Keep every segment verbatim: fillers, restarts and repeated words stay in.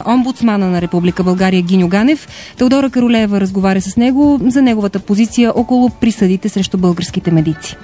омбудсмана на Република България Гиньо Ганев. Теодора Каролеева разговаря с него за неговата позиция около присъдите срещу българските медици.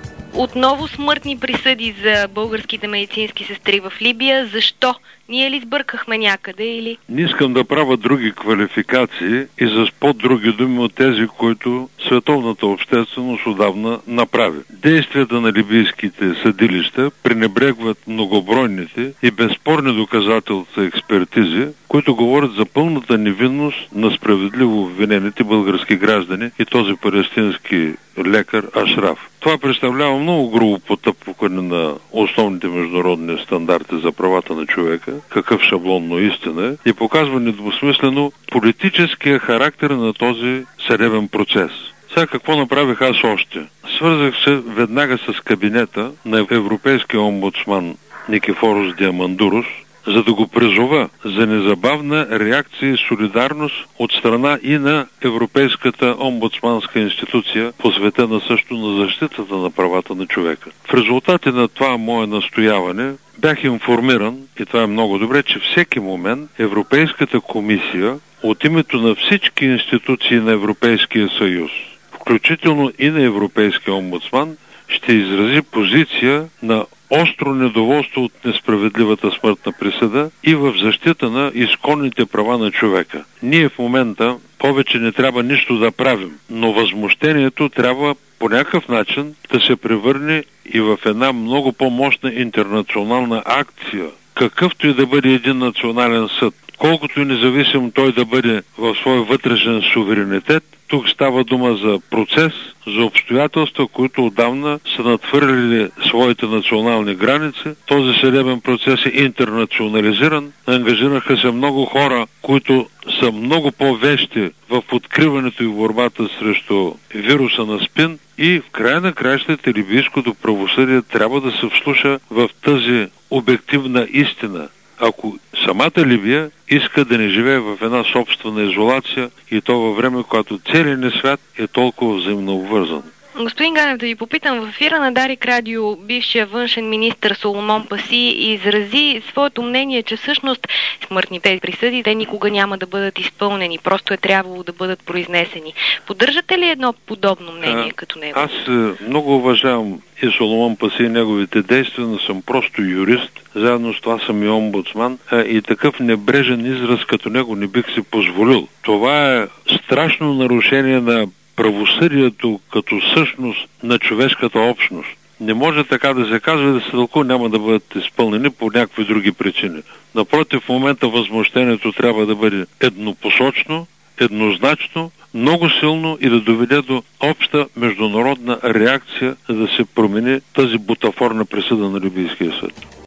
Отново смъртни присъди за българските медицински сестри в Либия. Защо? Ние ли сбъркахме някъде или? Не искам да правя други квалификации и с по-други думи от тези, които световната общественост отдавна направи. Действията на либийските съдилища пренебрегват многобройните и безспорни доказателства експертизи, които говорят за пълната невинност на справедливо обвинените български граждани и този палестински лекар Ашраф. Това представлява много грубо потъпкване на основните международни стандарти за правата на човека, какъв шаблонно истина е, и показва недвусмислено политическия характер на този съдебен процес. Сега какво направих аз още? Свързах се веднага с кабинета на европейския омбудсман Никифорос Диамандурос, за да го призова за незабавна реакция и солидарност от страна и на Европейската омбудсманска институция, посветена също на защитата на правата на човека. В резултате на това мое настояване бях информиран, и това е много добре, че всеки момент Европейската комисия от името на всички институции на Европейския съюз, включително и на Европейския омбудсман, ще изрази позиция на остро недоволство от несправедливата смъртна присъда и в защита на изконните права на човека. Ние в момента повече не трябва нищо да правим, но възмущението трябва по някакъв начин да се превърне и в една много по-мощна интернационална акция. Какъвто и да бъде един национален съд, колкото и независим той да бъде в свой вътрешен суверенитет, тук става дума за процес, за обстоятелства, които отдавна са надхвърлили своите национални граници. Този съдебен процес е интернационализиран. Ангажираха се много хора, които са много по-вещи в откриването и борбата срещу вируса на СПИН. И в края на краищата либийското правосъдие трябва да се вслуша в тази обективна истина. Ако самата Либия иска да не живее в една собствена изолация, и то във време, когато целият ни свят е толкова взаимно обвързан. Господин Ганев, да ви попитам, в ефира на Дарик Радио бившия външен министър Соломон Паси изрази своето мнение, че всъщност смъртните присъди те никога няма да бъдат изпълнени, просто е трябвало да бъдат произнесени. Поддържате ли едно подобно мнение а, като него? Аз много уважавам и Соломон Паси и неговите действия, но съм просто юрист, заедно с това съм и омбудсман, и такъв небрежен израз като него не бих си позволил. Това е страшно нарушение на правосъдието като същност на човешката общност. Не може така да се казва и да се тълкува, няма да бъдат изпълнени по някакви други причини. Напротив, в момента възмущението трябва да бъде еднопосочно, еднозначно, много силно и да доведе до обща международна реакция, за да се промени тази бутафорна присъда на Либийския съд.